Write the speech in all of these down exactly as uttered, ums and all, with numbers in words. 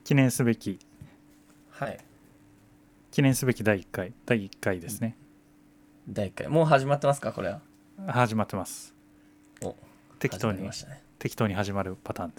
記念すべきはい記念すべきだいいっかいだいいっかいですね。 だいいっかいもう始まってますか？これは始まってます。 お適当に始まりましたね。 適当に始まるパターンです。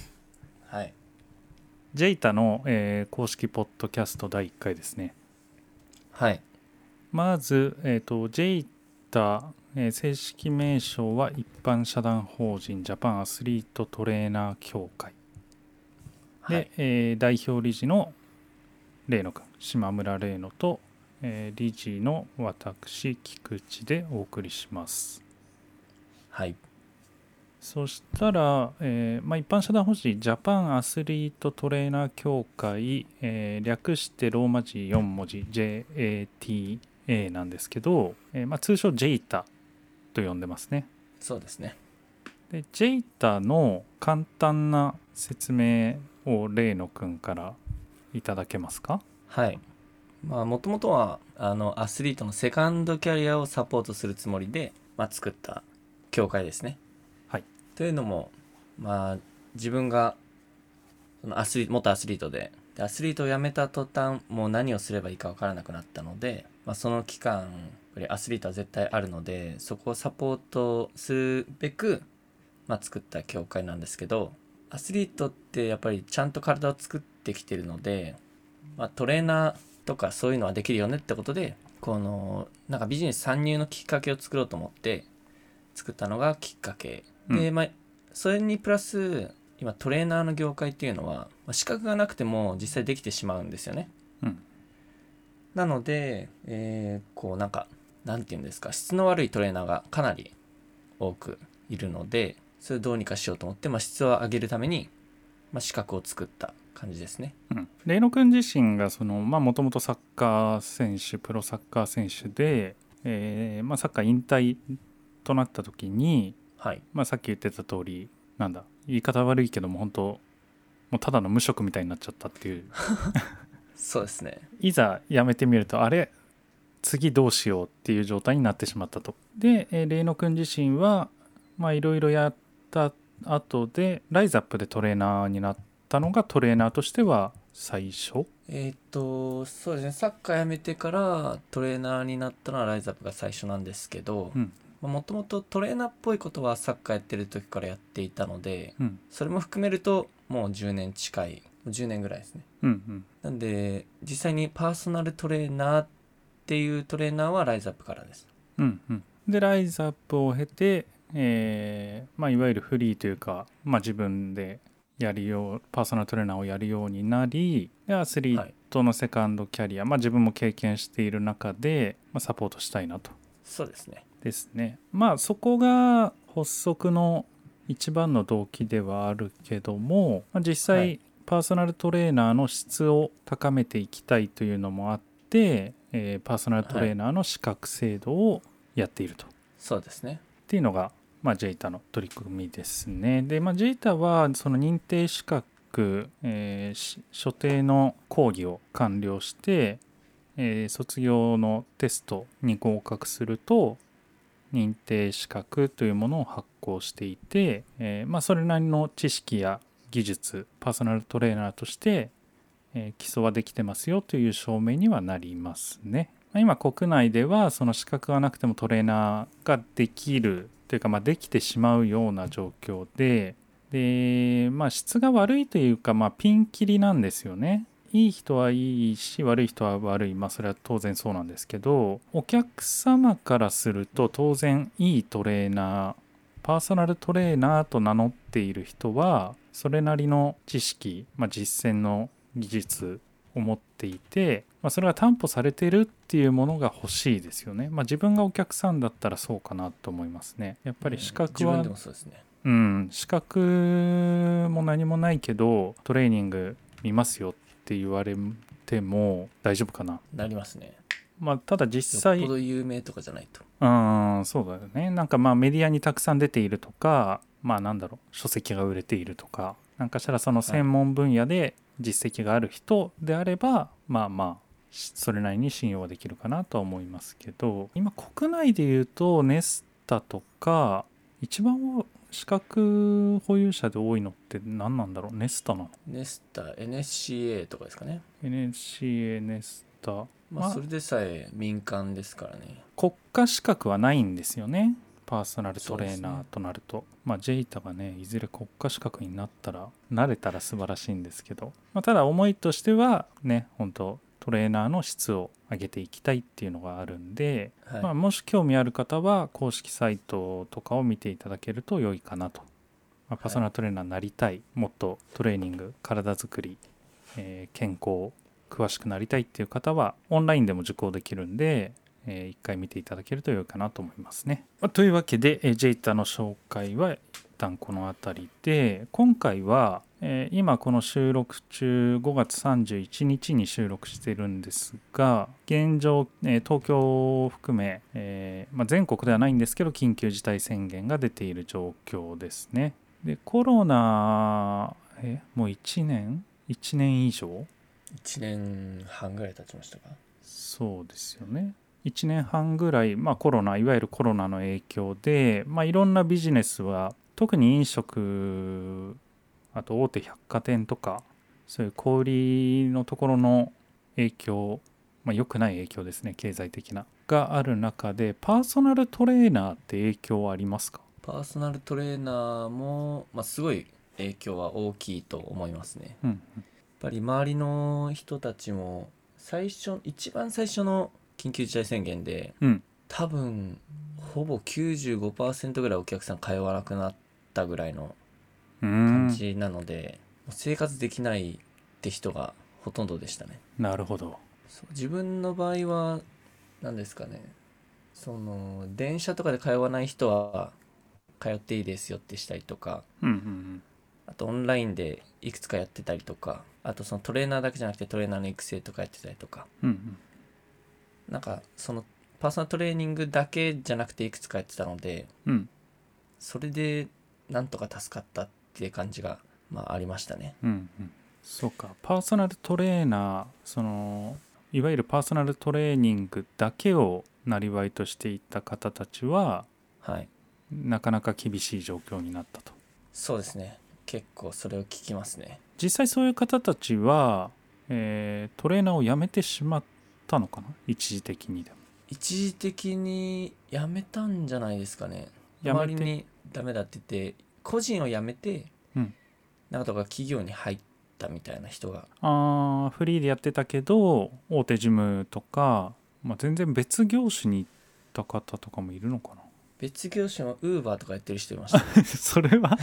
はい。 ジェイタの、えー公式ポッドキャストだいいっかいですね。 はいまず、えーと、ジェイタ、えー正式名称は一般社団法人ジャパンアスリートトレーナー協会で、 はいえー代表理事のレイノ君、島村レイノと、えー理事の私菊池でお送りします。 はいそしたら、えーまあ、一般社団法人ジャパンアスリートトレーナー協会、えー略してローマ字よん文字 ジェイエーティーエー なんですけど、えーまあ、通称ジェイタと呼んでますね。 そうですね。 でジェイタの簡単な説明をレイノ君からいただけますか？ はいまあもともとはあのアスリートのセカンドキャリアをサポートするつもりで、まあ、作った協会ですね。 はい。 というのもまあ自分がそのアスリ元アスリートででアスリートを辞めた途端もう何をすればいいか分からなくなったので、まあ、その期間やっぱりアスリートは絶対あるのでそこをサポートするべく、まあ、作った協会なんですけど、アスリートってやっぱりちゃんと体を作ってきてるので、まあ、トレーナーとかそういうのはできるよねってことでこのなんかビジネス参入のきっかけを作ろうと思って作ったのがきっかけで、 うんまあ、それにプラス今トレーナーの業界っていうのは、まあ資格がなくても実際できてしまうんですよね。 うんなので、えーこうなんかなんていうんですか、質の悪いトレーナーがかなり多くいるので、それをどうにかしようと思って、まあ、質を上げるために、まあ、資格を作った感じですね。 うんレイノ君自身がそのまあもともとサッカー選手プロサッカー選手で、えーまあ、サッカー引退となった時に、 はいまあ、さっき言ってた通りなんだ言い方悪いけども本当もうただの無職みたいになっちゃったっていうそうですね。 いざ辞めてみるとあれ次どうしようっていう状態になってしまったと。で、えー、レイノ君自身はまあいろいろやった後でライザップでトレーナーになったのがトレーナーとしては最初。 えーっとそうですね、サッカーやめてからトレーナーになったのはライズアップが最初なんですけど、 うんもともとトレーナーっぽいことはサッカーやってる時からやっていたので、 うんそれも含めるともうじゅうねん近い、じゅうねんぐらいですね。 うんうんなんで実際にパーソナルトレーナーっていうトレーナーはライズアップからです。 うんうんでライズアップを経て、えーまあ、いわゆるフリーというか、まあ、自分でやるようパーソナルトレーナーをやるようになりでアスリートのセカンドキャリア、まあ、自分も経験している中で、まあ、サポートしたいなとそうですね。 ですね。まあそこが発足の一番の動機ではあるけども、まあ、実際、 はいパーソナルトレーナーの質を高めていきたいというのもあって、えーパーソナルトレーナーの資格制度をやっていると、 そうですね。 っていうのが、まあ、ジェイタの取り組みですね。で、まあ、ジェイタはその認定資格、えーし所定の講義を完了して、えー卒業のテストに合格すると認定資格というものを発行していて、えーまあ、それなりの知識や技術パーソナルトレーナーとして、えー基礎はできてますよという証明にはなりますね。まあ今国内ではその資格がなくてもトレーナーができるというか、まあ、できてしまうような状況でで、まあ、質が悪いというか、まあ、ピンキリなんですよね。いい人はいいし悪い人は悪い、まあそれは当然そうなんですけど、お客様からすると当然いいトレーナーパーソナルトレーナーと名乗っている人はそれなりの知識、まあ、実践の技術を持っていて、まあ、それが担保されてるっていうものが欲しいですよね。まあ自分がお客さんだったらそうかなと思いますね。やっぱり資格は、 自分でもそうですね。 うん、資格も何もないけどトレーニング見ますよって言われても大丈夫かな。 なりますね。 まあただ実際よっぽど有名とかじゃないと。 うんそうだよね。なんかまあメディアにたくさん出ているとか、まあなんだろう書籍が売れているとか、なんかしらその専門分野で実績がある人であれば、まあまあそれなりに信用はできるかなとは思いますけど、今国内で言うとネスタとか一番資格保有者で多いのって何なんだろう。ネスタなの？ ネスタ エヌエスシーエー とかですかね。 エヌエスシーエー ネスタ、 まあまあそれでさえ民間ですからね。 国家資格はないんですよね、パーソナルトレーナーとなると、ね、まあジェイタがねいずれ国家資格になったらなれたら素晴らしいんですけど、まあ、ただ思いとしてはね、本当トレーナーの質を上げていきたいっていうのがあるんで、 はい、 まあ、もし興味ある方は公式サイトとかを見ていただけると良いかなと、まあ、パーソナルトレーナーになりたい、はい、もっとトレーニング、体づくり、えー、健康詳しくなりたいっていう方はオンラインでも受講できるんで、えー、一回見ていただけると良いかなと思いますね。まあ、というわけで、えー、ジェイタの紹介は一旦この辺りで、今回は、えー、今この収録中ごがつさんじゅういちにちに収録してるんですが、現状、えー、東京を含め、えーまあ、全国ではないんですけど緊急事態宣言が出ている状況ですね。でコロナえもういちねんいちねん以上いちねんはんぐらい経ちましたか。 そうですよね。いちねんはんぐらい、まあ、コロナいわゆるコロナの影響で、まあ、いろんなビジネスは特に飲食、あと大手百貨店とかそういう小売りのところの影響、まあ、良くない影響ですね、経済的ながある中で、パーソナルトレーナーって影響はありますか？ パーソナルトレーナーも、まあ、すごい影響は大きいと思いますね、 うんうん、 やっぱり周りの人たちも最初一番最初の緊急事態宣言で、 うん、 多分ほぼ きゅうじゅうごパーセント ぐらいお客さん通わなくなったぐらいの感じなので、生活できないって人がほとんどでしたね。 なるほど。 そう自分の場合は何ですかね、その電車とかで通わない人は通っていいですよってしたりとか、 うんうんうん、 あとオンラインでいくつかやってたりとか、あとそのトレーナーだけじゃなくてトレーナーの育成とかやってたりとか、 うんうん、 なんかそのパーソナルトレーニングだけじゃなくていくつかやってたので、 うん、 それでなんとか助かったっていう感じが、まあ、ありましたね。 うんうん、そうか、パーソナルトレーナー、そのいわゆるパーソナルトレーニングだけをなりわいとしていた方たちは、 はい、 なかなか厳しい状況になったと。 そうですね、結構それを聞きますね。 実際そういう方たちは、えートレーナーを辞めてしまったのかな、一時的にでも。 一時的に辞めたんじゃないですかね。 辞めて周りにダメだって言って個人を辞めて、 うん、 なんとか企業に入ったみたいな人が、 あーフリーでやってたけど大手ジムとか、まあ、全然別業種に行った方とかもいるのかな。 別業種のウーバーとかやってる人いましたね。 それは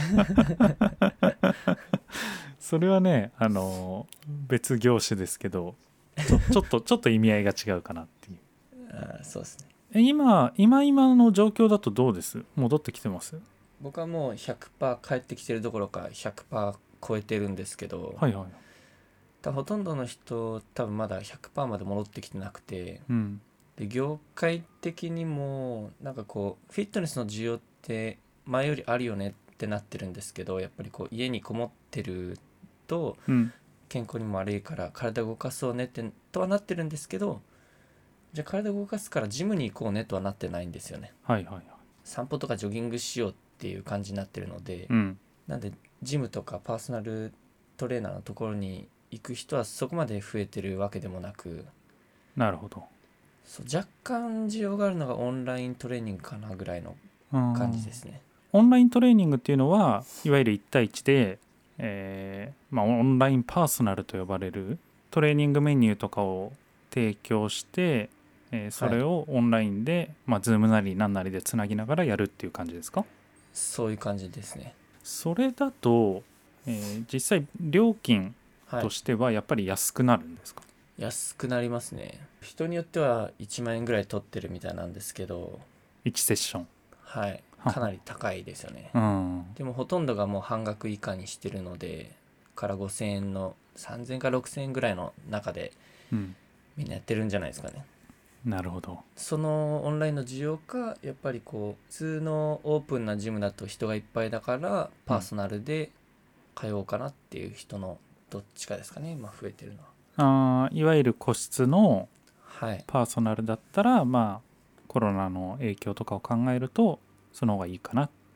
それはね、あの別業種ですけど、ちょちょっとちょっと意味合いが違うかなっていう。 あ、そうですね。 え今今今の状況だとどうです？戻ってきてます？ 僕はもう ひゃくパーセント 帰ってきてるどころか ひゃくパーセント 超えてるんですけど、 はいはい、 多分ほとんどの人多分まだ ひゃくパーセント まで戻ってきてなくて、 うん、 で業界的にもなんかこうフィットネスの需要って前よりあるよねってなってるんですけど、やっぱりこう家にこもってるとうん健康にも悪いから体動かそうねってとはなってるんですけど、じゃあ体動かすからジムに行こうねとはなってないんですよね。 はいはいはい、 散歩とかジョギングしようっていう感じになってるので、 うん、 なんでジムとかパーソナルトレーナーのところに行く人はそこまで増えてるわけでもなく、 なるほど。 そう若干需要があるのがオンライントレーニングかなぐらいの感じですね。 オンライントレーニングっていうのはいわゆるいち対いちで、えーまあ、オンラインパーソナルと呼ばれるトレーニングメニューとかを提供して、えーそれをオンラインで、まあ、Zoom なり何なりでつなぎながらやるっていう感じですか？ そういう感じですね。 それだと、えー実際料金はいとしてはやっぱり安くなるんですか？ 安くなりますね。人によってはいちまん円ぐらい取ってるみたいなんですけど、 いちセッション。 はいかなり高いですよね。 うん、 でもほとんどがもう半額以下にしてるので、からごせんえんのさんぜんえんかろくせんえんぐらいの中でうん、 みんなやってるんじゃないですかね。 なるほど。 そのオンラインの需要か、やっぱりこう普通のオープンなジムだと人がいっぱいだからパーソナルで通おうかなっていう人のどっちかですかね、今増えてるのは。 あいわゆる個室のはいパーソナルだったら、まあコロナの影響とかを考えるとその方がいいかなっ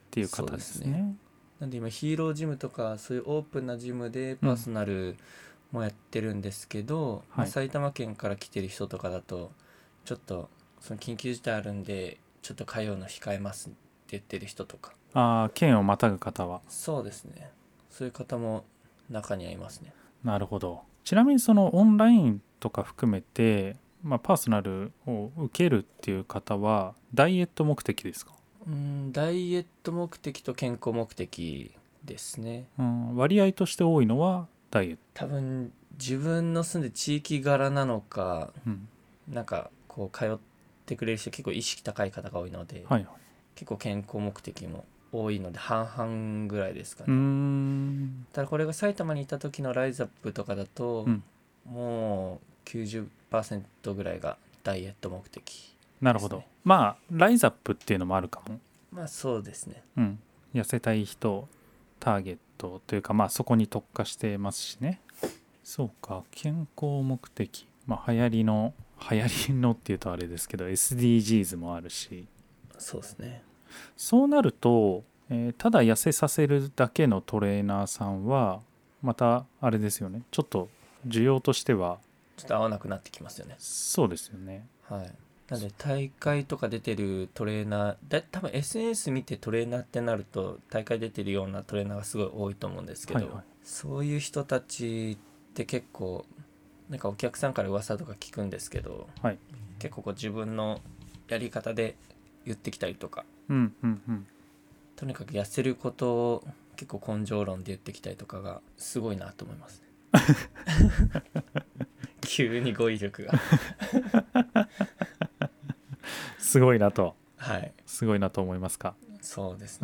っていう方ですね。 そうですね。なんで今ヒーロージムとかそういうオープンなジムでパーソナルもやってるんですけど、 はいまあ、埼玉県から来てる人とかだとちょっとその緊急事態あるんでちょっと通うの控えますって言ってる人とか、 ああ、県をまたぐ方は。 そうですね、そういう方も中にはいますね。 なるほど。ちなみにそのオンラインとか含めて、まあ、パーソナルを受けるっていう方はダイエット目的ですか？ うーんダイエット目的と健康目的ですね。 うん、割合として多いのはダイエット。 多分自分の住んでる地域柄なのか、 うん、 なんかこう通ってくれる人結構意識高い方が多いので、 はいはい。 結構健康目的も多いので半々ぐらいですかうーね。 ん。 ただこれが埼玉にいた時のライズアップとかだと、 うん、 もうきゅうじゅっパーセントぐらいがダイエット目的。 なるほど。まあライズアップっていうのもあるかも。 まあそうですね。 うん。痩せたい人ターゲットというか、まあそこに特化してますしね。そうか、健康目的。まあ流行りの流行りのっていうとあれですけど エスディージーズ もあるし、 そうですね。 そうなると、えーただ痩せさせるだけのトレーナーさんはまたあれですよね。ちょっと需要としてはちょっと合わなくなってきますよね。 そうですよね。 はい。なんで大会とか出てるトレーナーだ多分 エスエヌエス 見てトレーナーってなると大会出てるようなトレーナーがすごい多いと思うんですけど、 はいはい。 そういう人たちって結構なんかお客さんから噂とか聞くんですけど、 はい。 結構こう自分のやり方で言ってきたりとか、 うんうんうん。 とにかく痩せることを結構根性論で言ってきたりとかがすごいなと思いますね。急に語彙力がすごいなと。 はいすごいなと思いますか。 そうですね。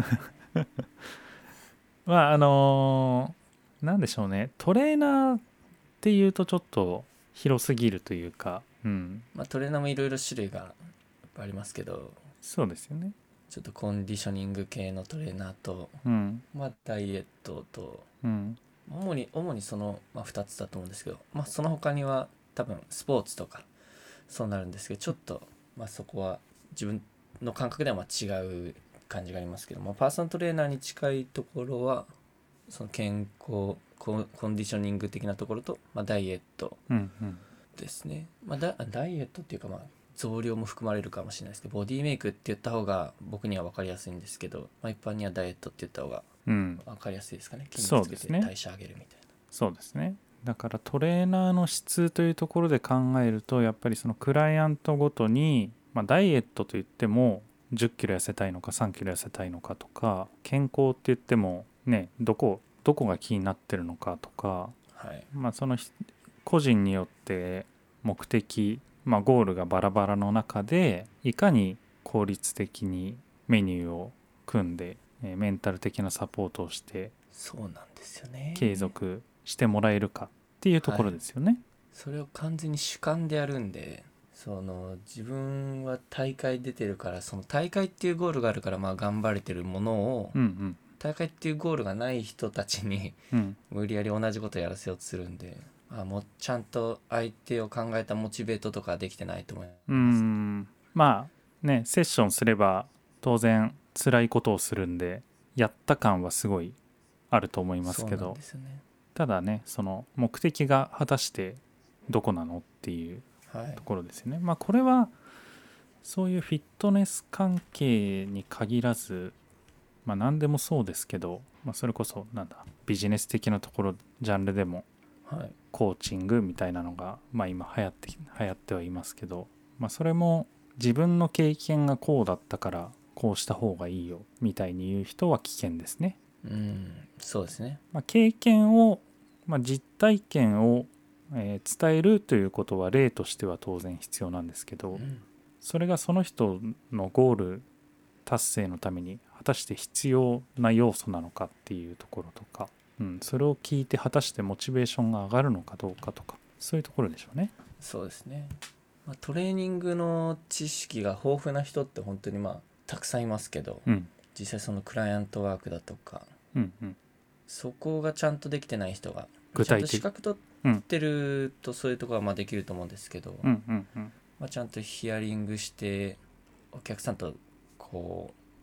まああのーなんでしょうね。トレーナーっていうとちょっと広すぎるというか、うん。 まあトレーナーもいろいろ種類がやっぱありますけど、 そうですよね。 ちょっとコンディショニング系のトレーナーと、 うんまあ、ダイエットとうん主に主にその、まあ、ふたつだと思うんですけど、まあ、その他には多分スポーツとかそうなるんですけど、ちょっと、まあ、そこは自分の感覚ではまあ違う感じがありますけど、まあ、パーソナルトレーナーに近いところはその健康コンコンディショニング的なところと、まあ、ダイエットうんうんですね。まあ、ダダイエットっていうか、まあ増量も含まれるかもしれないですけど、ボディメイクって言った方が僕には分かりやすいんですけど、まあ、一般にはダイエットって言った方がうん分かりやすいですかね。筋肉つけてそうですね代謝上げるみたいな。 そうですね。だからトレーナーの質というところで考えるとやっぱりそのクライアントごとに、まあ、ダイエットといってもじゅっキロ痩せたいのかさんキロ痩せたいのかとか、健康って言ってもねどこどこが気になってるのかとか、 はい、 まあその個人によって目的、まあ、ゴールがバラバラの中でいかに効率的にメニューを組んでえーメンタル的なサポートをしてそうなんですよね。 継続してもらえるかっていうところですよね。 それを完全に主観でやるんで、その自分は大会出てるから、その大会っていうゴールがあるからまあ頑張れてるものを、 うんうん大会っていうゴールがない人たちにうん無理やり同じことやらせようとするんで、まあ、もうちゃんと相手を考えたモチベートとかできてないと思います。 うーんまあねセッションすれば当然辛いことをするんでやった感はすごいあると思いますけそうなんど、 ですよね。 ただねその目的が果たしてどこなのっていうはいところですよね。まあこれはそういうフィットネス関係に限らず、まあ何でもそうですけど、まあ、それこそなんだビジネス的なところジャンルでもはいコーチングみたいなのが、まあ、今流行って流行ってはいますけど、まあ、それも自分の経験がこうだったからこうした方がいいよみたいに言う人は危険ですね。 うんそうですね。 まあ、経験を、まあ、実体験を、えー伝えるということは例としては当然必要なんですけど、 うんそれがその人のゴール達成のために果たして必要な要素なのかっていうところとか、うん、それを聞いて果たしてモチベーションが上がるのかどうかとか、そういうところでしょうね。 そうですね。まあ、トレーニングの知識が豊富な人って本当にまあたくさんいますけど、 うん実際そのクライアントワークだとかうんうんそこがちゃんとできてない人が具体的ちゃんと資格取ってるとそういうところはまあできると思うんですけど、 うんうんうんまあ、ちゃんとヒアリングしてお客さんとこう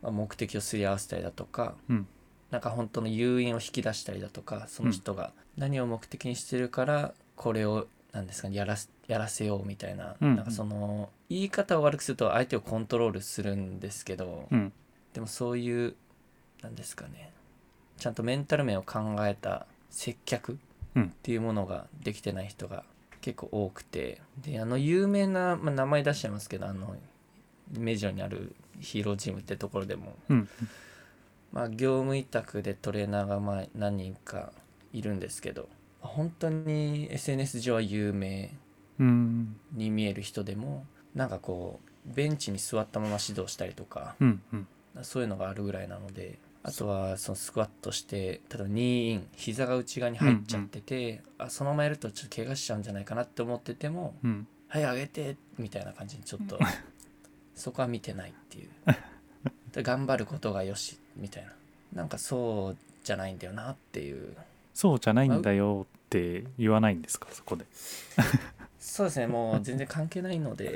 まあ、目的をすり合わせたりだとか、 うんなんか本当の誘因を引き出したりだとか、その人が何を目的にしてるからこれをなんですかねやらすやらせようみたいな、 うんうんなんかその言い方を悪くすると相手をコントロールするんですけど、 うんでもそういうなんですかね、ちゃんとメンタル面を考えた接客っていうものができてない人が結構多くて、であの有名な、まあ、名前出しちゃいますけど、あのメジャーにあるヒーロージムってところでも、 うんまあ、業務委託でトレーナーがまあ何人かいるんですけど、本当に エスエヌエス 上は有名うんに見える人でも、なんかこうベンチに座ったまま指導したりとか、 うんうんそういうのがあるぐらいなので、あとはそのスクワットして例えばニーイン、膝が内側に入っちゃってて、あそのままやるとちょっと怪我しちゃうんじゃないかなって思ってても、 うんはい上げてみたいな感じにちょっとそこは見てないっていうで頑張ることがよしみたいな、なんかそうじゃないんだよなっていう。 そうじゃないんだよって言わないんですか、そこで。 そうですね、もう全然関係ないので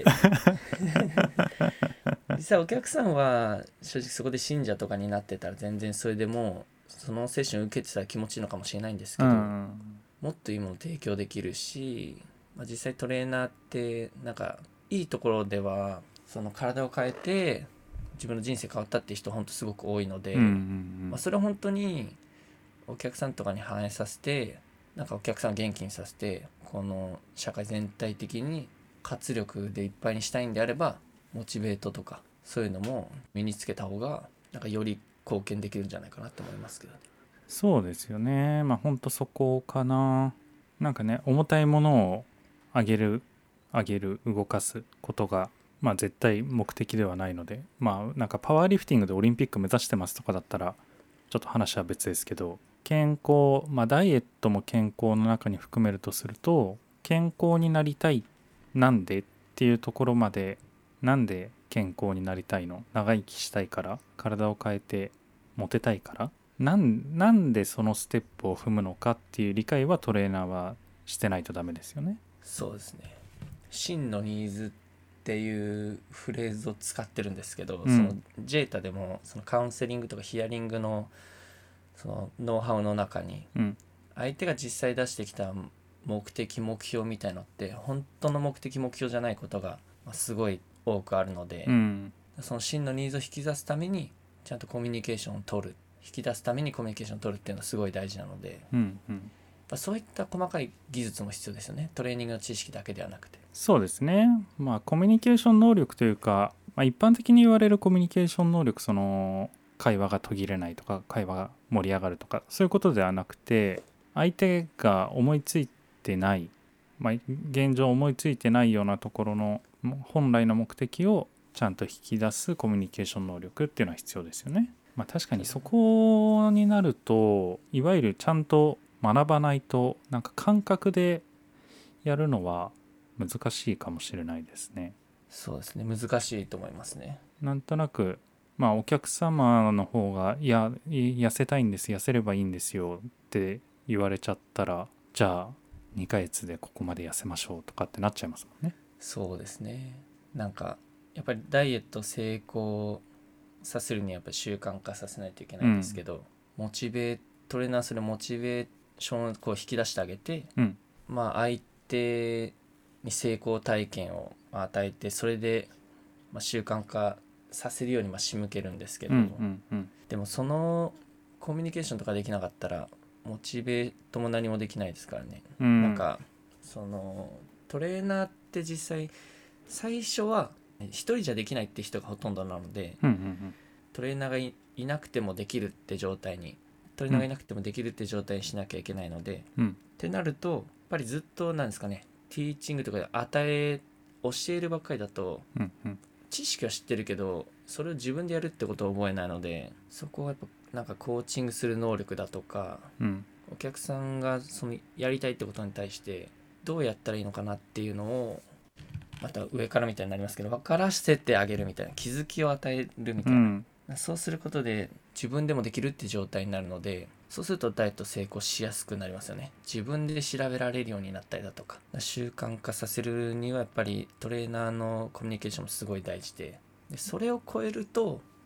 実際お客さんは正直そこで信者とかになってたら全然それでもうそのセッション受けてたら気持ちいいのかもしれないんですけど、 うんもっといいものを提供できるし、まあ、実際トレーナーってなんかいいところではその体を変えて自分の人生変わったって人ほんとすごく多いので、 うんうんまあ、それを本当にお客さんとかに反映させて、なんかお客さんを元気にさせて、この社会全体的に活力でいっぱいにしたいんであればモチベートとかそういうのも身につけた方がなんかより貢献できるんじゃないかなと思いますけどね。 そうですよね。まあほんとそこかな。なんかね、重たいものを上げる上げる動かすことがまあ絶対目的ではないので、まあなんかパワーリフティングでオリンピック目指してますとかだったらちょっと話は別ですけど、健康、まあダイエットも健康の中に含めるとすると、健康になりたい、なんでっていうところまで、なんで健康になりたいの、長生きしたいから、体を変えてモテたいから、なんなんでそのステップを踏むのかっていう理解はトレーナーはしてないとダメですよね。 そうですね、真のニーズっていうフレーズを使ってるんですけど、 うん、 そのジェータでもそのカウンセリングとかヒアリングのそのノウハウの中に、 うん相手が実際出してきた目的目標みたいのって本当の目的目標じゃないことがすごい多くあるので、 うん、 その真のニーズを引き出すためにちゃんとコミュニケーションを取る、引き出すためにコミュニケーションを取るっていうのはすごい大事なので、 うんうんそういった細かい技術も必要ですよね。トレーニングの知識だけではなくて。 そうですね。まあコミュニケーション能力というか、まあ、一般的に言われるコミュニケーション能力、その会話が途切れないとか会話が盛り上がるとかそういうことではなくて、相手が思いついてない、まあ、現状思いついてないようなところの本来の目的をちゃんと引き出すコミュニケーション能力っていうのは必要ですよね。まあ確かにそこになると、いわゆるちゃんと学ばないと、なんか感覚でやるのは難しいかもしれないですね。 そうですね、難しいと思いますね。 なんとなくまあお客様の方が、いや痩せたいんです、痩せればいいんですよって言われちゃったら、じゃあにかげつでここまで痩せましょうとかってなっちゃいますもんね。 そうですね、なんかやっぱりダイエット成功させるにはやっぱり習慣化させないといけないんですけど、うん、モチベトレーナーするモチベーションをこう引き出してあげて、うん、まあ相手に成功体験を与えて、それでまあ習慣化させるようにまあ仕向けるんですけど、うんうんうん、でもそのコミュニケーションとかできなかったらモチベートも何もできないですからね、うん、なんかそのトレーナーって実際最初は一人じゃできないって人がほとんどなので、うんうんうん、トレーナーが い, いなくてもできるって状態にトレーナーがいなくてもできるって状態にしなきゃいけないので、うん、ってなるとやっぱりずっとなんですかね、ティーチングとかで与え教えるばっかりだと、うんうん、知識は知ってるけどそれを自分でやるってことを覚えないので、そこはやっぱなんかコーチングする能力だとか、うん、お客さんがそのやりたいってことに対してどうやったらいいのかなっていうのをまた上からみたいになりますけど分からせてあげるみたいな、気づきを与えるみたいな、うん、そうすることで自分でもできるって状態になるので、そうするとダイエット成功しやすくなりますよね。自分で調べられるようになったりだとか、習慣化させるにはやっぱりトレーナーのコミュニケーションもすごい大事で、でそれを超えると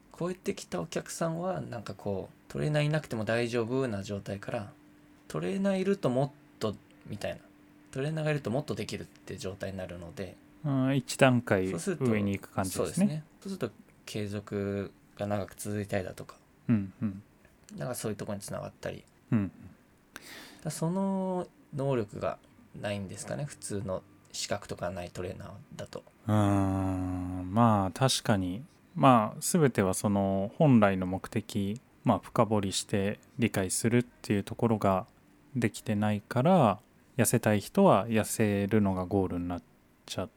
超えてきたお客さんはなんかこうトレーナーいなくても大丈夫な状態から、トレーナーいるともっとみたいな、トレーナーがいるともっとできるって状態になるので、 うん、一段階そうすると上に行く感じそうでね。 ですすね。そうすると継続が長く続いたりだとか、 うんうんなんかそういうところにつながったり、 うんだその能力がないんですかね、普通の資格とかないトレーナーだと。 うーん、まあ確かに、まあ全てはその本来の目的、まあ深掘りして理解するっていうところができてないから、痩せたい人は痩せるのがゴールになっちゃって、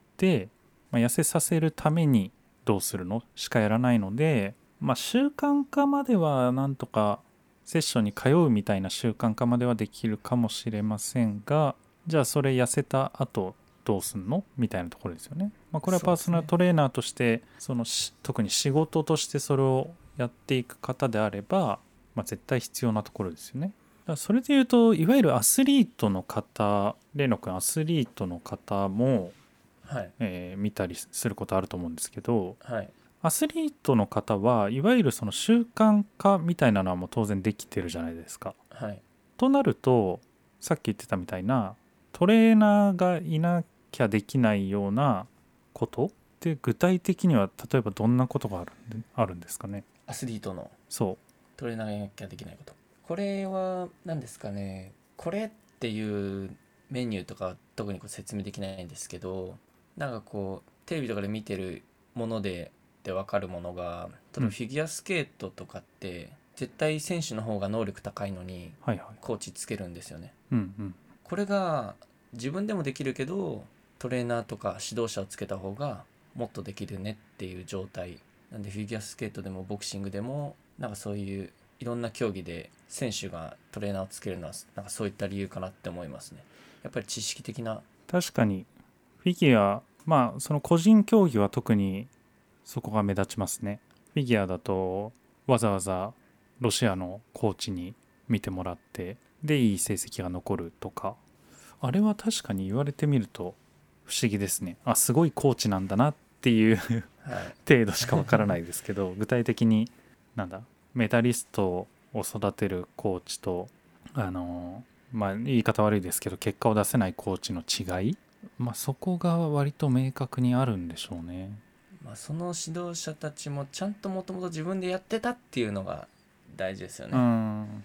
まあ、痩せさせるためにどうするのしかやらないので、まあ習慣化まではなんとかセッションに通うみたいな習慣化まではできるかもしれませんが、じゃあそれ痩せた後どうすんのみたいなところですよね。まあ、これはパーソナルトレーナーとしてそのし特に仕事としてそれをやっていく方であれば、まあ、絶対必要なところですよね。だからそれでいうといわゆるアスリートの方、レイノ君アスリートの方も、 はいえー見たりすることあると思うんですけど、 はいアスリートの方はいわゆるその習慣化みたいなのはもう当然できてるじゃないですか。 はいとなるとさっき言ってたみたいなトレーナーがいなきゃできないようなことって具体的には例えばどんなことがあるんであるんですかね。 アスリートのそトレーナーがいなきゃできないこと、これは何ですかね、これっていうメニューとかは特にこう説明できないんですけど、なんかこうテレビとかで見てるものでで分かるものが、例えばフィギュアスケートとかって絶対選手の方が能力高いのにう、はいはい、 コーチつけるんですよね。 うんうん、 これが自分でもできるけどトレーナーとか指導者をつけた方がもっとできるねっていう状態なんで、フィギュアスケートでもボクシングでもなんかそういういろんな競技で選手がトレーナーをつけるのはなんかそういった理由かなって思いますね。やっぱり知識的な。 確かにフィギュア、まあその個人競技は特にそこが目立ちますね。フィギュアだとわざわざロシアのコーチに見てもらってでいい成績が残るとか、あれは確かに言われてみると不思議ですね。あ、すごいコーチなんだなっていうはい程度しかわからないですけど、具体的になんだメダリストを育てるコーチと、あのまあ言い方悪いですけど結果を出せないコーチの違い、まあそこが割と明確にあるんでしょうね。 まあ、その指導者たちもちゃんともともと自分でやってたっていうのが大事ですよね。 うん、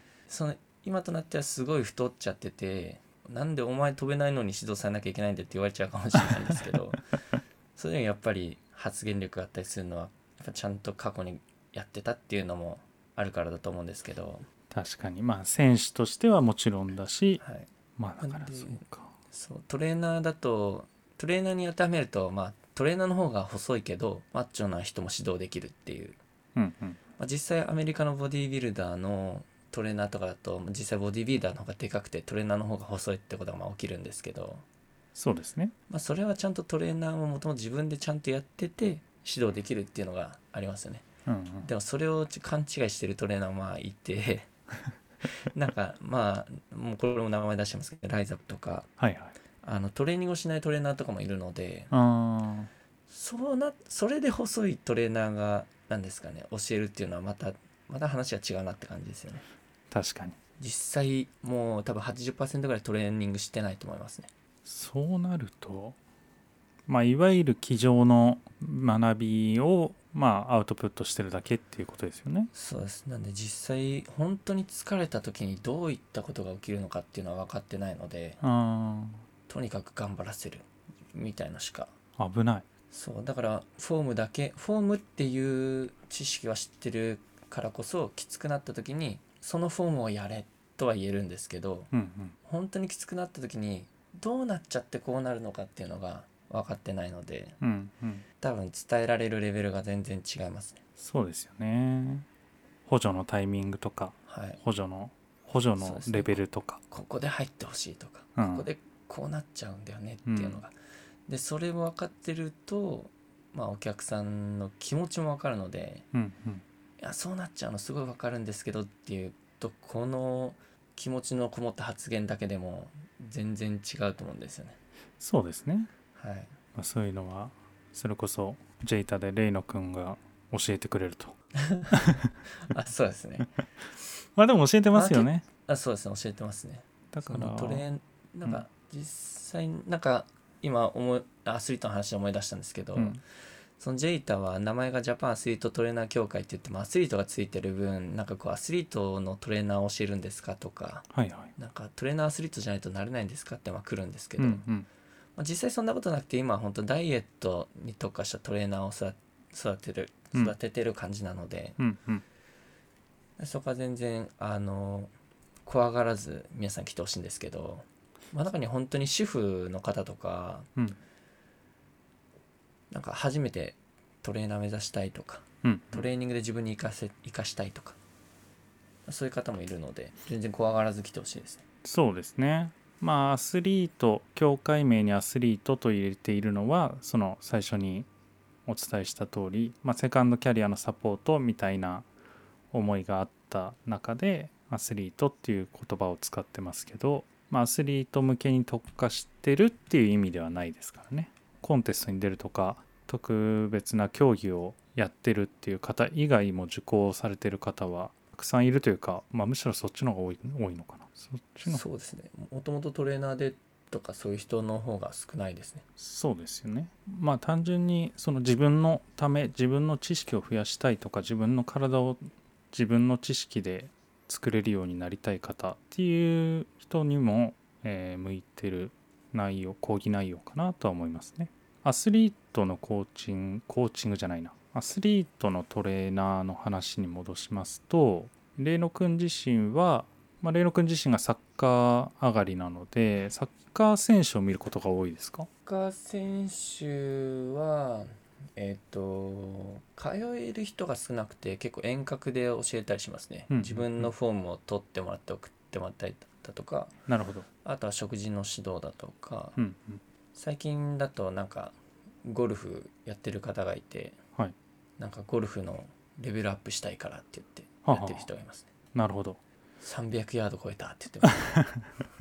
その今となってはすごい太っちゃってて、なんでお前飛べないのに指導されなきゃいけないんだって言われちゃうかもしれないんですけどそれでもやっぱり発言力があったりするのはやっぱちゃんと過去にやってたっていうのもあるからだと思うんですけど、 確かにまあ選手としてはもちろんだし、 はい、 まあだからでそうか。 そうトレーナーだとトレーナーに当てはめると、まあ、トレーナーの方が細いけどマッチョな人も指導できるっていう、 うんうん、 まあ、実際アメリカのボディービルダーのトレーナーとかだと実際ボディービルダーの方がでかくてトレーナーの方が細いってことがまあ起きるんですけど、 そうですね。 まあ、それはちゃんとトレーナーももともと自分でちゃんとやってて指導できるっていうのがありますよね。 うんうん、 でもそれを勘違いしてるトレーナーもまあいてなんかまあもうこれも名前出してますけどライザップとかはいはい。 あのトレーニングをしないトレーナーとかもいるので、 あそうなそれで細いトレーナーが何ですかね教えるっていうのはまたまた話は違うなって感じですよね。 確かに実際もう多分 はちじゅっパーセント ぐらいトレーニングしてないと思いますね。 そうなると、まあいわゆる机上の学びをまあアウトプットしてるだけっていうことですよね。 そうです。なんで実際本当に疲れた時にどういったことが起きるのかっていうのは分かってないので、 あとにかく頑張らせるみたいのしか。 あ、危ない。 そうだからフォームだけフォームっていう知識は知ってるからこそきつくなった時にそのフォームをやれとは言えるんですけど、 うんうん、 本当にきつくなった時にどうなっちゃってこうなるのかっていうのが分かってないので、 うんうん、 多分伝えられるレベルが全然違いますね。 そうですよね。補助のタイミングとか、 はい、 補助の補助のレベルとか、 ここで入ってほしいとか、 うん、 ここでこうなっちゃうんだよねっていうのが、うん、でそれを分かってると、まあ、お客さんの気持ちも分かるので、 うんうん、 いやそうなっちゃうのすごい分かるんですけどっていうと、この気持ちのこもった発言だけでも全然違うと思うんですよね。 そうですね。 はい、 まあ、そういうのはそれこそジェイタでレイノ君が教えてくれるとあそうですねまあでも教えてますよね。 あそうですね教えてますね。 だからそのトレーンなんか実際なんか今思いアスリートの話で思い出したんですけど、うん、そのジェイタは名前がジャパンアスリートトレーナー協会って言ってもアスリートがついてる分なんかこうアスリートのトレーナーを教えるんですかとか、 はいはい、 なんかトレーナーアスリートじゃないとなれないんですかってまあ来るんですけど、 うんうん、 まあ、実際そんなことなくて今は本当ダイエットに特化したトレーナーを育てる育ててる感じなので、 うんうんうん、そこは全然あの怖がらず皆さん来てほしいんですけど、まあ、中に本当に主婦の方とか、うん、なんか初めてトレーナー目指したいとか、うん、トレーニングで自分に生かせ生かしたいとかそういう方もいるので全然怖がらず来てほしいですね。 そうですね。まあアスリート協会名にアスリートと入れているのはその最初にお伝えした通り、まあ、セカンドキャリアのサポートみたいな思いがあった中でアスリートっていう言葉を使ってますけど、まあ、アスリート向けに特化してるっていう意味ではないですからね。コンテストに出るとか特別な競技をやってるっていう方以外も受講されてる方はたくさんいるというか、まあ、むしろそっちの方が多い、多いのかな。そっちのそうですね。もともとトレーナーでとかそういう人の方が少ないですね。 そうですよね。まあ単純にその自分のため自分の知識を増やしたいとか自分の体を自分の知識で作れるようになりたい方っていう人にも、えー、向いてる内容講義内容かなとは思いますね。アスリートのコーチングコーチングじゃないなアスリートのトレーナーの話に戻しますと、レイノ君自身は、まあ、レイノ君自身がサッカー上がりなのでサッカー選手を見ることが多いですか？ サッカー選手はえっ、ー、と通える人が少なくて結構遠隔で教えたりしますね、うんうんうん、自分のフォームを取ってもらって送ってもらったりだとか、 なるほど。 あとは食事の指導だとか、 うんうん、 最近だとなんかゴルフやってる方がいて、はい、なんかゴルフのレベルアップしたいからって言ってやってる人がいますね。 ははなるほど。 さんびゃくヤード超えたって言ってます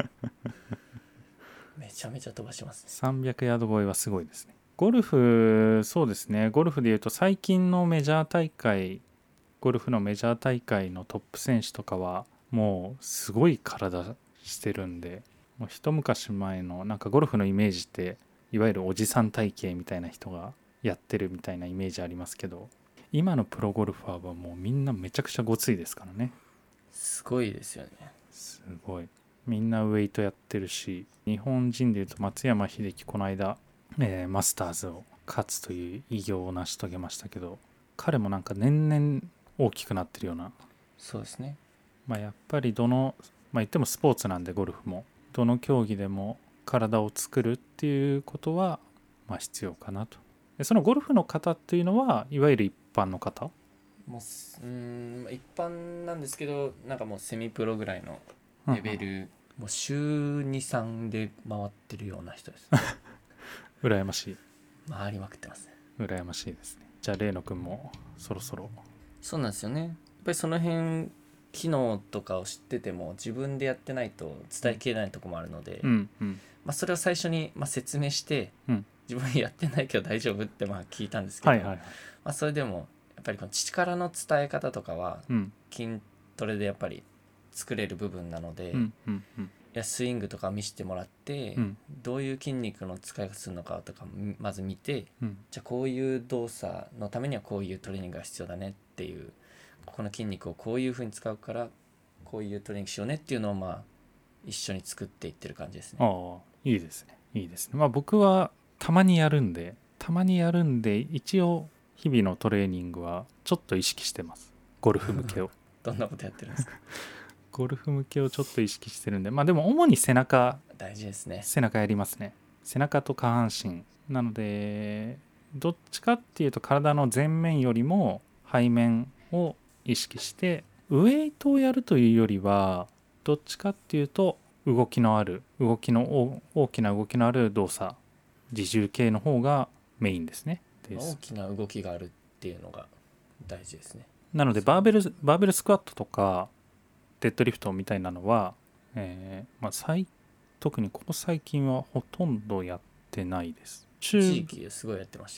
めちゃめちゃ飛ばしますね。 さんびゃくヤード超えはすごいですね。ゴルフ、そうですね。ゴルフでいうと最近のメジャー大会、ゴルフのメジャー大会のトップ選手とかはもうすごい体してるんで、もう一昔前のなんかゴルフのイメージっていわゆるおじさん体型みたいな人がやってるみたいなイメージありますけど、今のプロゴルファーはもうみんなめちゃくちゃごついですからね。 すごいですよね。 すごい。みんなウェイトやってるし、日本人でいうと松山英樹この間、えー、マスターズを勝つという偉業を成し遂げましたけど、彼もなんか年々大きくなってるような。 そうですね。 まあやっぱりどの、まあ言ってもスポーツなんでゴルフもどの競技でも体を作るっていうことはまあ必要かなと。でそのゴルフの方っていうのはいわゆる一般の方？ もううーん一般なんですけど、なんかもうセミプロぐらいのレベル、うんうん、もう週に、さんで回ってるような人です羨ましい。 回りまくってますね。 羨ましいですね。じゃあレイノ君もそろそろ。 そうなんですよね。やっぱりその辺機能とかを知ってても自分でやってないと伝えきれないところもあるので、うんうんまあ、それを最初にまあ説明して、うん、自分やってないけど大丈夫ってまあ聞いたんですけど、はいはいはいまあ、それでもやっぱりこの力の伝え方とかは筋トレでやっぱり作れる部分なので、うんうんうん、いやスイングとか見せてもらって、うん、どういう筋肉の使い方するのかとかまず見て、うん、じゃあこういう動作のためにはこういうトレーニングが必要だねっていう、この筋肉をこういう風に使うからこういうトレーニングしようねっていうのをまあ一緒に作っていってる感じですね。 ああいいですねいいですね。まあ僕はたまにやるんでたまにやるんで一応日々のトレーニングはちょっと意識してます。ゴルフ向けをどんなことやってるんですか？ ゴルフ向けをちょっと意識してるんで、まあでも主に背中大事ですね。 背中やりますね。背中と下半身なのでどっちかっていうと体の前面よりも背面を意識してウエイトをやるというよりはどっちかっていうと動きのある動きの大きな動きのある動作自重系の方がメインですね。 大きな動きがあるっていうのが大事ですね。 なのでバーベルバーベルスクワットとかデッドリフトみたいなのは、えーまあ、最特にここ最近はほとんどやってないです。 一時期すごいやってましたね。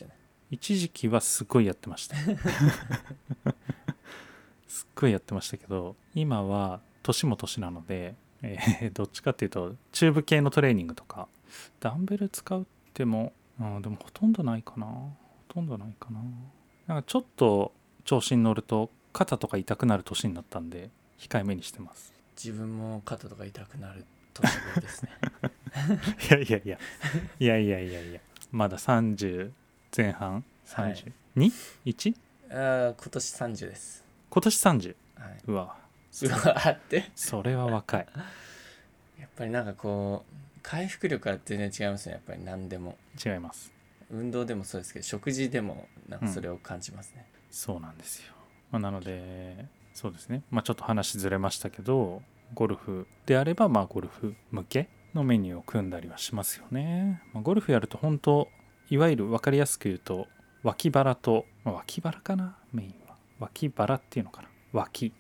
一時期はすごいやってましたすっごいやってましたけど、今は年も年なので、えーどっちかっていうとチューブ系のトレーニングとか、ダンベル使うっても、うん、でもほとんどないかなほとんどないかななんかちょっと調子に乗ると肩とか痛くなる年になったんで控えめにしてます。 自分も肩とか痛くなる年頃ですねいやいやいやいやいやいやいやまださんじゅう前半 さんじゅうに?いち?、 あー今年さんじゅうです。 今年さんじゅう、 はい、 うわうわってそれは若いやっぱりなんかこう回復力は全然違いますね。やっぱり何でも違います。 運動でもそうですけど食事でもなんかそれを感じますね、 うん、そうなんですよ、まあ、なのでそうですね、まあ、ちょっと話ずれましたけど、ゴルフであればまあゴルフ向けのメニューを組んだりはしますよね、まあ、ゴルフやると本当いわゆる分かりやすく言うと脇腹と、まあ、脇腹かなメインは脇腹っていうのかな脇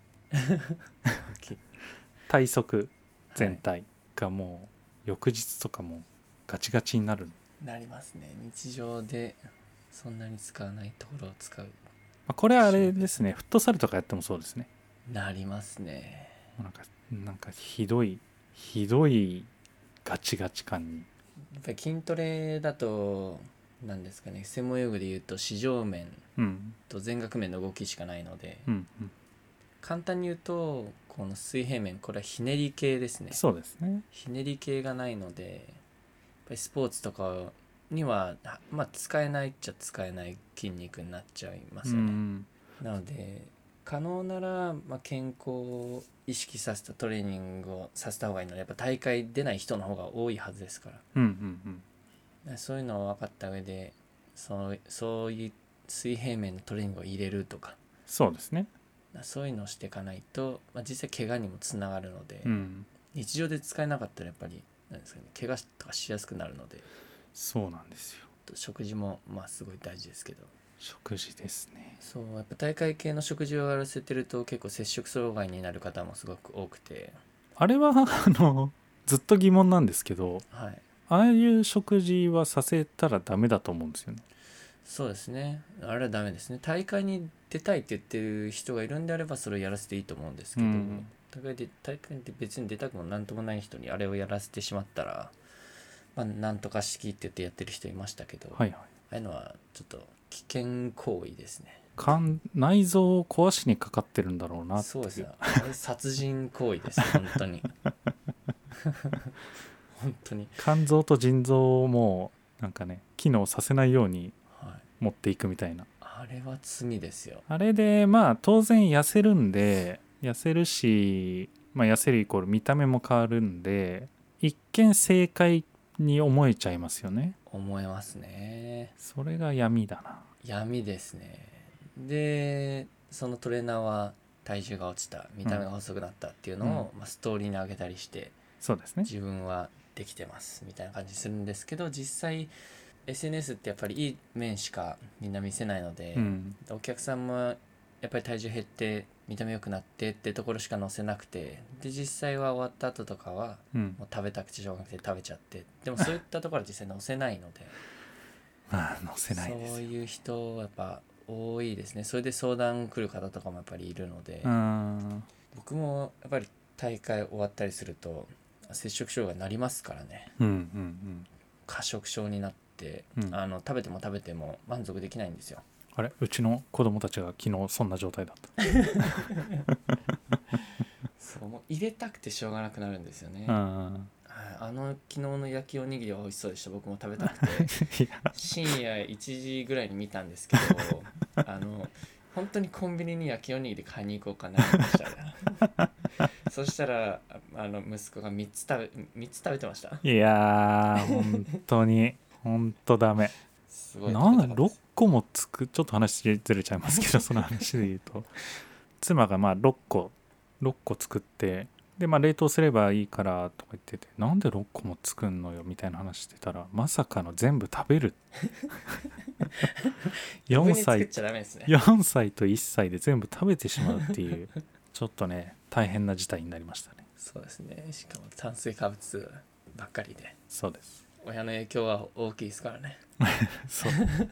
体側全体がもう翌日とかもガチガチになる、 なりますね。日常でそんなに使わないところを使う。 まあ、これはあれですね、フットサルとかやってもそうですね。 なりますね。 なんかなんかひどいひどいガチガチ感に。 やっぱり筋トレだと何ですかね、専門用語で言うと四上面と全額面の動きしかないので、 うんうん、 簡単に言うとこの水平面、これはひねり系ですね。 そうですね。 ひねり系がないので、やっぱりスポーツとかにはまあ使えないっちゃ使えない筋肉になっちゃいますよね、うん、なので可能なら、まあ、健康を意識させたトレーニングをさせた方がいいので、やっぱ大会出ない人の方が多いはずですから、 うんうんうん、そういうのを分かった上でそのそういう水平面のトレーニングを入れるとか、 そうですね、 そういうのをしていかないと、まあ、実際怪我にもつながるので、 うん、 日常で使えなかったらやっぱりなんですかね、怪我とかしやすくなるので。 そうなんですよ。 食事もまあすごい大事ですけど、 食事ですね。 そうやっぱ大会系の食事をやらせてると結構摂食障害になる方もすごく多くて、 あれはあのずっと疑問なんですけど、 はい、 ああいう食事はさせたらダメだと思うんですよね。 そうですね、あれはダメですね。大会に出たいって言ってる人がいるんであればそれをやらせていいと思うんですけど、うん、大会で大会で別に出たくもなんともない人にあれをやらせてしまったら、まあ、なんとかしきって言ってやってる人いましたけど、 はいはい、 ああいうのはちょっと危険行為ですね。 肝内臓を壊しにかかってるんだろうなっていう。 そうですよ、あれ殺人行為です本当に本当に肝臓と腎臓をもうなんかね機能させないように持っていくみたいな、 はい、あれは罪ですよ。 あれでまあ当然痩せるんで、痩せるし、まあ、痩せるイコール見た目も変わるんで、一見正解に思えちゃいますよね。 思えますね。 それが闇だな。 闇ですね。でそのトレーナーは体重が落ちた、見た目が細くなったっていうのを、うん、まあ、ストーリーに上げたりして、 そうですね、 自分はできてますみたいな感じするんですけど、実際 エスエヌエス ってやっぱりいい面しかみんな見せないので、うん、お客さんもやっぱり体重減って見た目良くなってってところしか載せなくて、で実際は終わった後とかは、うん、もう食べたくてしょうがなくて食べちゃって、でもそういったところは実際載せないのでまあ載せないですよ。 そういう人はやっぱ多いですね。それで相談来る方とかもやっぱりいるので、 うん、 僕もやっぱり大会終わったりすると摂食障害になりますからね、 うんうんうん、 過食症になって、うん、あの食べても食べても満足できないんですよ。 あれ、うちの子供たちが昨日そんな状態だったそうもう入れたくてしょうがなくなるんですよね。 うんあの昨日の焼きおにぎりは美味しそうでした。僕も食べたくて深夜いちじぐらいに見たんですけどあの本当にコンビニに焼きおにぎり買いに行こうかなと思いましたそしたらあの息子がみっつ食べみっつ食べてました。 いやー本当に本当ダメ。 すごいなんろっこもつく、ちょっと話ずれちゃいますけどその話で言うと妻がまあろっころっこ作って、でまあ冷凍すればいいからとか言ってて、なんでろっこも作んのよみたいな話してたら、まさかの全部食べるよんさい、よんさいといっさいで全部食べてしまうっていうちょっとね大変な事態になりましたね。 そうですね。しかも炭水化物ばっかりで。 そうです。 親の影響は大きいですからね。 そう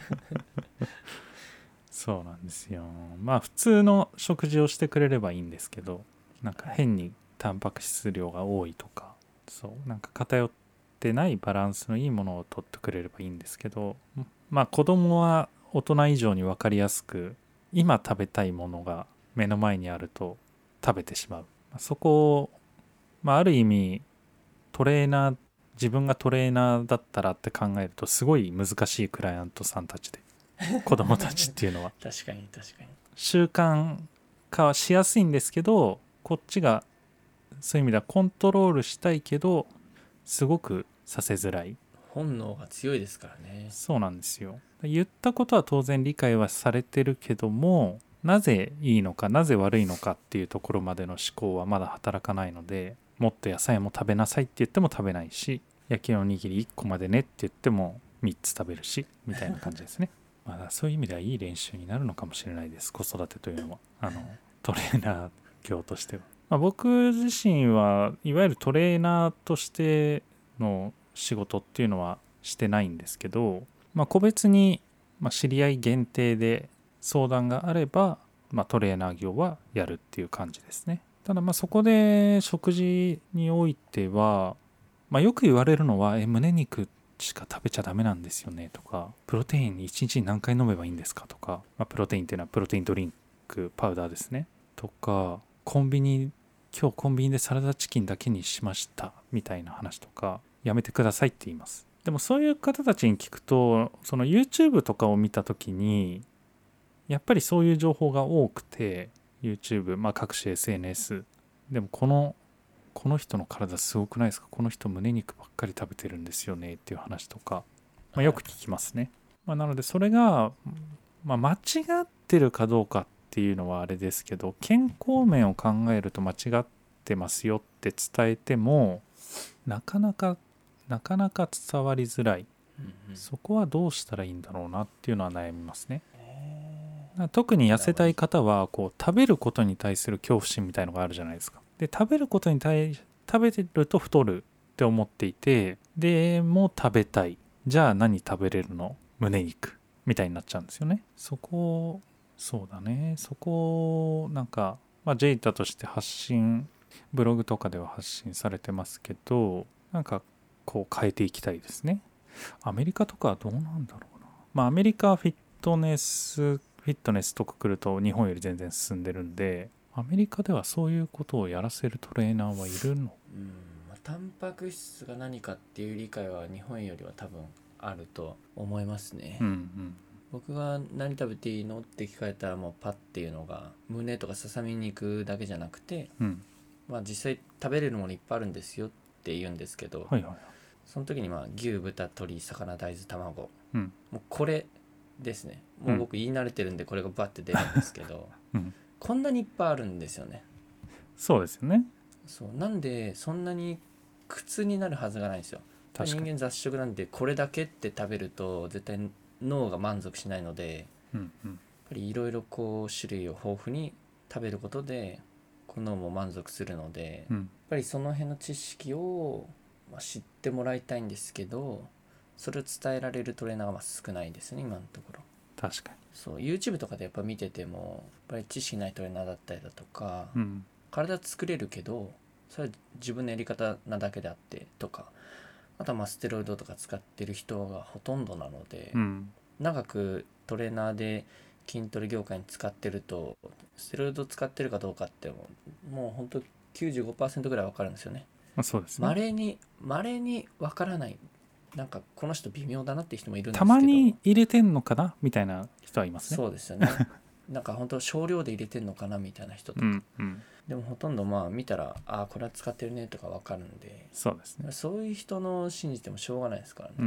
そうなんですよ。まあ普通の食事をしてくれればいいんですけど、なんか変にタンパク質量が多いとか、そうなんか偏ってないバランスのいいものを取ってくれればいいんですけど、まあ子供は大人以上に分かりやすく今食べたいものが目の前にあると食べてしまう。そこを、まあ、ある意味トレーナー自分がトレーナーだったらって考えるとすごい難しいクライアントさんたちで子供たちっていうのは確かに確かに。 習慣化はしやすいんですけど、こっちがそういう意味ではコントロールしたいけどすごくさせづらい。 本能が強いですからね。 そうなんですよ。言ったことは当然理解はされてるけども、なぜいいのかなぜ悪いのかっていうところまでの思考はまだ働かないので、もっと野菜も食べなさいって言っても食べないし、焼きのおにぎりいっこまでねって言ってもみっつ食べるしみたいな感じですね。まあそういう意味ではいい練習になるのかもしれないです。子育てというのはあのトレーナー業としては、まあ、僕自身はいわゆるトレーナーとしての仕事っていうのはしてないんですけど、まあ、個別に、まあ、知り合い限定で相談があれば、まあ、トレーナー業はやるっていう感じですね。ただまあそこで食事においては、まあ、よく言われるのはえ胸肉しか食べちゃダメなんですよねとか、プロテインいちにちに何回飲めばいいんですかとか、まあ、プロテインっていうのはプロテインドリンクパウダーですねとか、コンビニ今日コンビニでサラダチキンだけにしましたみたいな話とか、やめてくださいって言います。でもそういう方たちに聞くと、その YouTube とかを見た時にやっぱりそういう情報が多くて、 YouTube、まあ各種 エスエヌエス でもこのこの人の体すごくないですか、この人胸肉ばっかり食べてるんですよねっていう話とか、まあ、よく聞きますね。まあ、なのでそれが、まあ、間違ってるかどうかっていうのはあれですけど、健康面を考えると間違ってますよって伝えてもなかなかなかなか伝わりづらい。 うんうん、 そこはどうしたらいいんだろうなっていうのは悩みますね。特に痩せたい方はこう食べることに対する恐怖心みたいのがあるじゃないですか。で食べることに対食べてると太るって思っていて、でもう食べたい、じゃあ何食べれるの、胸肉みたいになっちゃうんですよね。そこそうだねそこをなんか、まあ、ジェイタとして発信ブログとかでは発信されてますけど、なんかこう変えていきたいですね。アメリカとかはどうなんだろうな。まあアメリカはフィットネスフィットネスとか来ると日本より全然進んでるんで、アメリカではそういうことをやらせるトレーナーはいるの？ うん、まあ、タンパク質が何かっていう理解は日本よりは多分あると思いますね。 うんうん、 僕が何食べていいのって聞かれたらもうパッっていうのが胸とかささみ肉だけじゃなくて、 うん、 まあ実際食べれるものいっぱいあるんですよって言うんですけど、 はいはい、 その時にまあ牛豚鶏魚大豆卵、 うん、 もうこれですね。もう僕言い慣れてるんでこれがバッて出るんですけど、 うん、 こんなにいっぱいあるんですよね。 そうですよね。 そうなんでそんなに苦痛になるはずがないんですよ。人間雑食なんでこれだけって食べると絶対脳が満足しないので、 うんうん、 やっぱりいろいろこう種類を豊富に食べることでこの脳も満足するので、 うん、 やっぱりその辺の知識を、まあ、知ってもらいたいんですけど、それを伝えられるトレーナーがまあ少ないですね今のところ。 確かに。 そう YouTube とかでやっぱ見ててもやっぱり知識ないトレーナーだったりだとか、 うん、 体作れるけどそれは自分のやり方なだけであってとか、あとはまあステロイドとか使ってる人がほとんどなので、 うん、 長くトレーナーで筋トレ業界に使ってるとステロイド使ってるかどうかってもうもうほんと きゅうじゅうごパーセント ぐらい分かるんですよね。 まあ、そうですね。 稀に稀に分からない、なんかこの人微妙だなって人もいるんですけたど、 まに入れてんのかなみたいな人はいますね。 そうですよねなんか本当少量で入れてんのかなみたいな人とか、 うんうん、 でもほとんどまあ見たらああこれは使ってるねとか分かるんで、 そうですね。 そういう人の信じてもしょうがないですからね。 うん、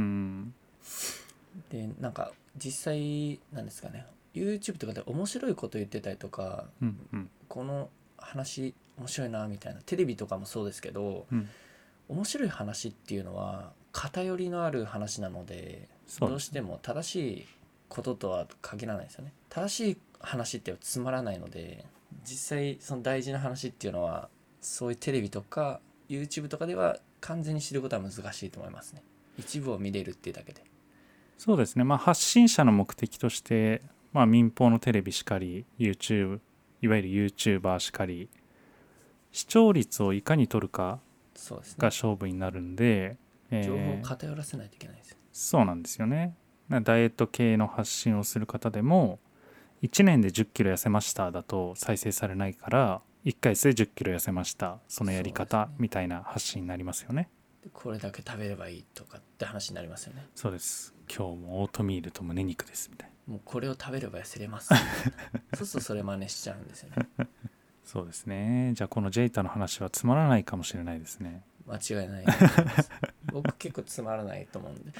でなんか実際なんですかね、 YouTube とかで面白いこと言ってたりとか、 うんうん、 この話面白いなみたいな、テレビとかもそうですけど、 うん、 面白い話っていうのは偏りのある話なので、どうしても正しいこととは限らないですよね。正しい話ってつまらないので、実際その大事な話っていうのはそういうテレビとか YouTube とかでは完全に知ることは難しいと思いますね。 一部を見れるっていうだけで。 そうですね、まあ、発信者の目的として、まあ、民放のテレビしかり YouTube いわゆる YouTuber しかり視聴率をいかに取るかそうですね、 が勝負になるんで、えー情報を偏らせないといけないですよ。 そうなんですよね。ダイエット系の発信をする方でもいちねんでじゅっキロ痩せましただと再生されないからいっかげつでじゅっキロ痩せましたそのやり方みたいな発信になりますよね。 でこれだけ食べればいいとかって話になりますよね。 そうです。今日もオートミールと胸肉ですみたいな。 もうこれを食べれば痩せれますみたいなそうするとそれ真似しちゃうんですよね。 そうですね。じゃあこのジェイタの話はつまらないかもしれないですね。 間違いないと思います僕結構つまらないと思うんで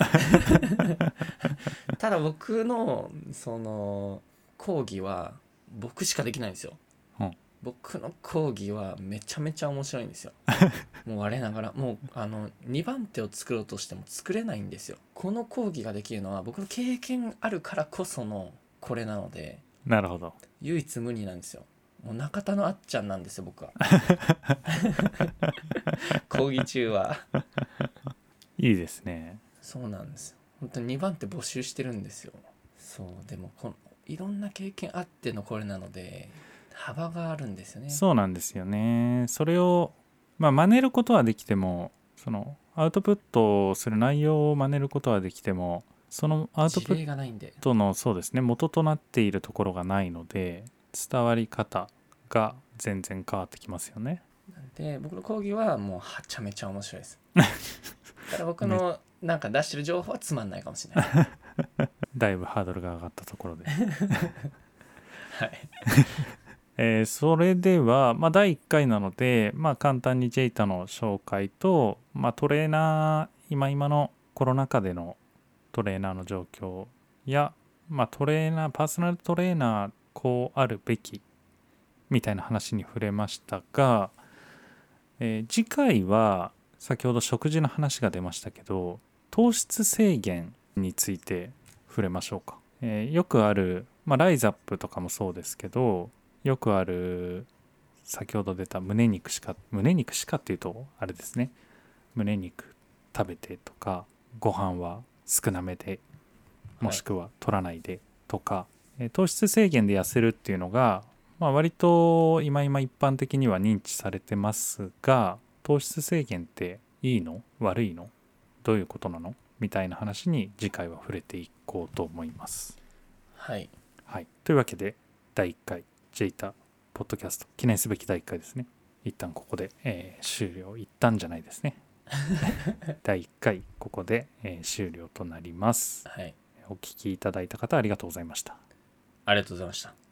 ただ僕のその講義は僕しかできないんですよ、 うん、 僕の講義はめちゃめちゃ面白いんですよもう我ながらもうあのにばん手を作ろうとしても作れないんですよ。この講義ができるのは僕の経験あるからこそのこれなので、 なるほど。 唯一無二なんですよ。もう中田のあっちゃんなんですよ僕は講義中はいいですね。 そうなんですよ。本当ににばん手募集してるんですよ。そうでもこのいろんな経験あってのこれなので幅があるんですよね。 そうなんですよね。それをまあ真似ることはできてもそのアウトプットをする内容を真似ることはできてもそのアウトプ事例がないんでットのそうですね元となっているところがないので伝わり方が全然変わってきますよね。 で僕の講義はもうはちゃめちゃ面白いですただ僕のなんか出してる情報はつまんないかもしれないだいぶハードルが上がったところではいえーそれでは、まあ、だいいっかいなので、まあ、簡単にジェイタの紹介と、まあ、トレーナー今今のコロナ禍でのトレーナーの状況や、まあ、トレーナーパーソナルトレーナーこうあるべきみたいな話に触れましたが、えー次回は先ほど食事の話が出ましたけど糖質制限について触れましょうか。えーよくある、まあ、ライザップとかもそうですけどよくある先ほど出た胸肉しか胸肉しかっていうとあれですね胸肉食べてとかご飯は少なめでもしくは取らないでとか、えー糖質制限で痩せるっていうのが、まあ、割と今今一般的には認知されてますが糖質制限っていいの悪いのどういうことなのみたいな話に次回は触れていこうと思います。 はいはい、というわけでだいいっかいジェイタポッドキャスト記念すべきだいいっかいですね。一旦ここで、えー終了一旦じゃないですねだいいっかいここで、えー終了となります。 はいお聞きいただいた方ありがとうございました。 ありがとうございました。